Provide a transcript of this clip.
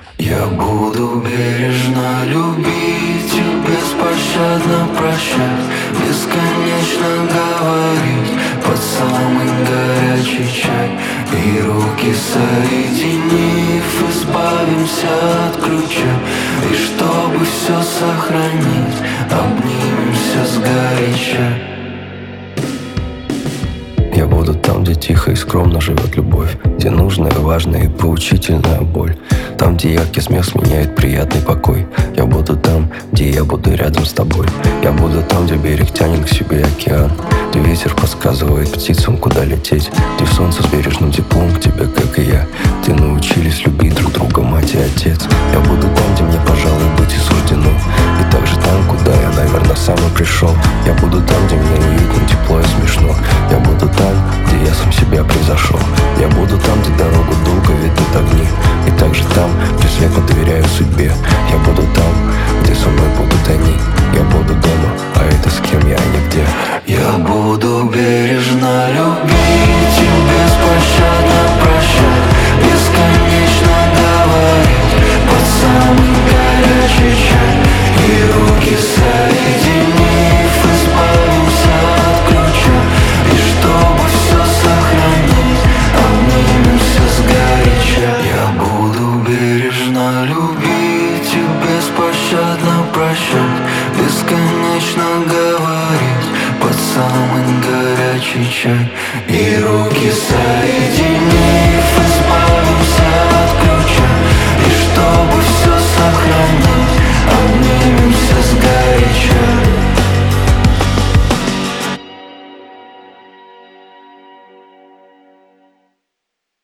Я буду бережно любить и беспощадно прощать, бесконечно говорить под самый горячий чай. И руки соединив, избавимся от ключа. И чтобы все сохранить, обнимемся сгоряча. Я буду там, где тихо и скромно живет любовь, где нужная, важная и поучительная боль. Там, где яркий смех сменяет приятный покой. Я буду там, где я буду рядом с тобой. Я буду там, где берег тянет к себе океан, где ветер подсказывает птицам, куда лететь, где солнце с бережным теплом к тебе, как и я, где научились любить друг друга мать и отец. Я буду там, где мне, пожалуй, быть и суждено, и также там, куда я, наверное, сам и пришел. Я буду там, где мне уютно, тепло и смешно. Я буду там, где я сам себя превзошел. Я буду там, где дорогу долго видят огни, и также там, где слепо доверяю судьбе. Я буду